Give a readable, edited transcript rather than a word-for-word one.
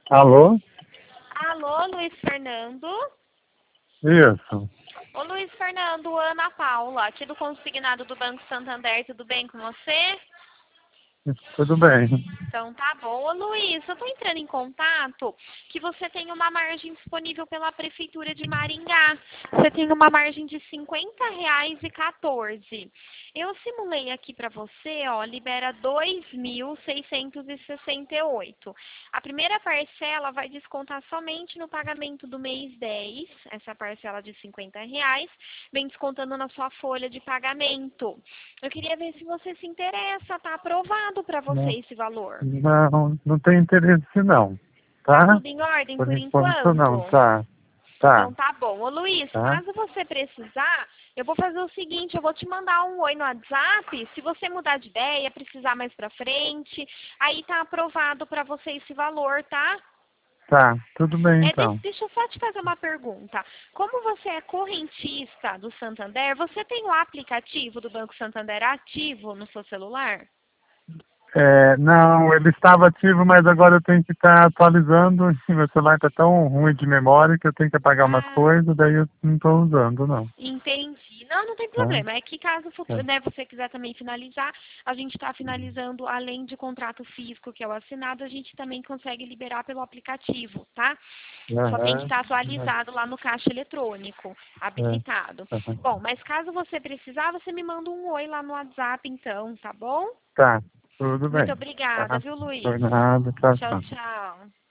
Alô? Alô, Luiz Fernando? Isso. Ô, Luiz Fernando, Ana Paula, aqui do consignado do Banco Santander, tudo bem com você? Tudo bem. Então tá bom. Ô Luiz, eu tô entrando em contato que você tem uma margem disponível pela Prefeitura de Maringá. Você tem uma margem de R$ 50,14. Eu simulei aqui pra você, ó, libera 2.668. A primeira parcela vai descontar somente no pagamento do mês 10, essa parcela de R$ 50, vem descontando na sua folha de pagamento. Eu queria ver se você se interessa, tá aprovado pra você Não, esse valor. não tem interesse não, Tá tá? tudo em ordem Por por enquanto não, enquanto? tá, Então tá bom. Ô Luiz, tá. caso você precisar, eu vou fazer o seguinte, eu vou te mandar um oi no WhatsApp, se você mudar de ideia, precisar mais pra frente, aí tá aprovado pra você esse valor, tá? Tá, tudo bem então. Deixa eu só te fazer uma pergunta. Como você é correntista do Santander, você tem o aplicativo do Banco Santander ativo no seu celular? Não, ele estava ativo, mas agora eu tenho que estar atualizando. Meu celular está tão ruim de memória que eu tenho que apagar umas Ah, coisas, daí eu não estou usando não. entendi. Não, não tem Tá? problema. É que caso Tá. né, você quiser também finalizar, a gente está finalizando, além de contrato físico, que é o assinado, a gente também consegue liberar pelo aplicativo, tá? Só tem que Aham, estar atualizado lá no caixa eletrônico, é, habilitado. aham. Bom, mas caso você precisar, você me manda um oi lá no WhatsApp, então, tá bom? Tá, tudo Muito bem. obrigada, Tá? viu, Luiz? Por nada, tchau, Tchau, tchau. tchau.